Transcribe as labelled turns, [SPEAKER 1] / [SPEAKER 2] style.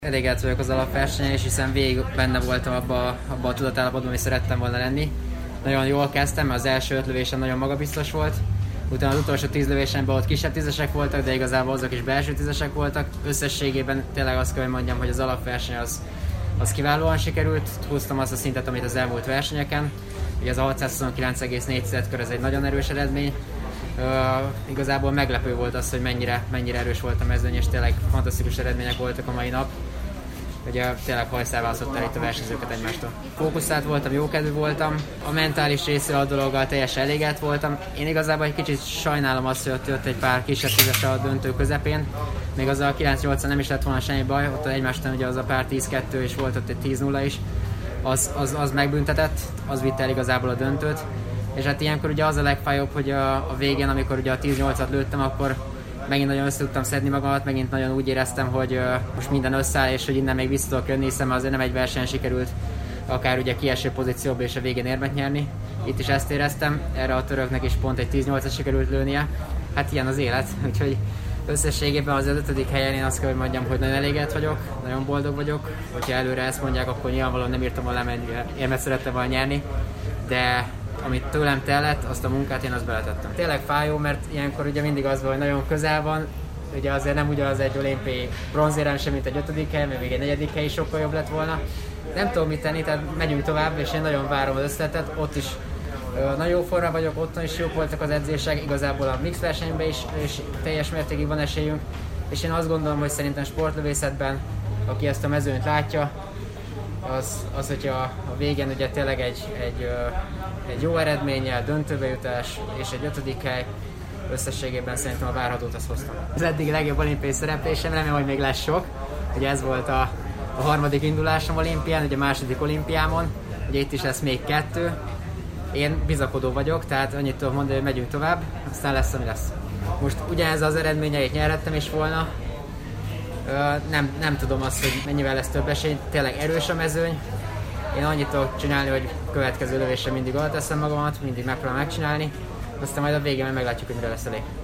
[SPEAKER 1] Elégedett vagyok az alapversenyen, és hiszen végig benne voltam abba a tudatállapotban, ami szerettem volna lenni. Nagyon jól kezdtem, mert az első 5 lövésen nagyon magabiztos volt. Utána az utolsó 10 lövésemben ott kisebb tízesek voltak, de igazából azok is belső tízesek voltak. Összességében tényleg azt kell, hogy mondjam, hogy az alapverseny az kiválóan sikerült. Húztam azt a szintet, amit az elmúlt versenyeken. Ugye az a 629,4 kör, ez egy nagyon erős eredmény. Igazából meglepő volt az, hogy mennyire erős volt a mezőny, és tényleg fantasztikus eredmények voltak a mai nap. Ugye tényleg hajszál választott el itt a versenyzőket egymástól. Fókuszált voltam, jókedvű voltam, a mentális része a dologgal teljesen elégedett voltam. Én igazából egy kicsit sajnálom azt, hogy ott jött egy pár kisebb tízes a döntő közepén. Még az a 9-8 nem is lett volna semmi baj, ott egymástán ugye az a pár 10-2 és volt ott egy 10-0 is. Az megbüntetett, az vitte el igazából a döntőt. És hát ilyenkor ugye az a legfájóbb, hogy a végén, amikor ugye a 10-8-at lőttem, akkor megint nagyon össze tudtam szedni magamat, megint nagyon úgy éreztem, hogy most minden összeáll, és hogy innen még vissza tudok jönni, hiszen azért nem egy verseny sikerült akár ugye kieső pozícióba és a végén érmet nyerni. Itt is ezt éreztem, erre a töröknek is pont egy 10-8-at sikerült lőnie. Hát ilyen az élet, úgyhogy összességében az 5. helyen én azt kell, hogy mondjam, hogy nagyon elégedett vagyok, nagyon boldog vagyok. Hogyha előre ezt mondják, akkor nyilvánvalóan nem írtam volna le, érmet szerettem volna nyerni, de amit tőlem tellett, azt a munkát én azt beletettem. Tényleg fájó, mert ilyenkor ugye mindig az van, hogy nagyon közel van, ugye azért nem ugyanaz egy olimpiai bronzérem sem, mint egy 5. hely, mert még egy 4. hely is sokkal jobb lett volna. Nem tudom mit tenni, tehát megyünk tovább, és én nagyon várom az összetet. Ott is nagyon jó forma vagyok, otthon is jók voltak az edzések, igazából a mix versenyben is, és teljes mértékig van esélyünk. És én azt gondolom, hogy szerintem sportlövészetben, aki ezt a mezőnyt látja, az hogyha a végén ugye tényleg egy jó eredménnyel, döntőbe jutás és egy 5. hely, összességében szerintem a várhatót azt hoztam. Az eddig legjobb olimpiai szereplésem, remélem, hogy még lesz sok. Ugye ez volt a 3. indulásom olimpián, ugye a 2. olimpiámon, ugye itt is lesz még 2. Én bizakodó vagyok, tehát annyit tudok mondani, hogy megyünk tovább, aztán lesz, ami lesz. Most ugyanez az eredményeit nyerhettem is volna, nem tudom azt, hogy mennyivel lesz több esély, tényleg erős a mezőny. Én annyit tudok csinálni, hogy következő lövésre mindig oda teszem magamat, mindig megpróbálom megcsinálni, aztán majd a végén meglátjuk, hogy mire lesz elég.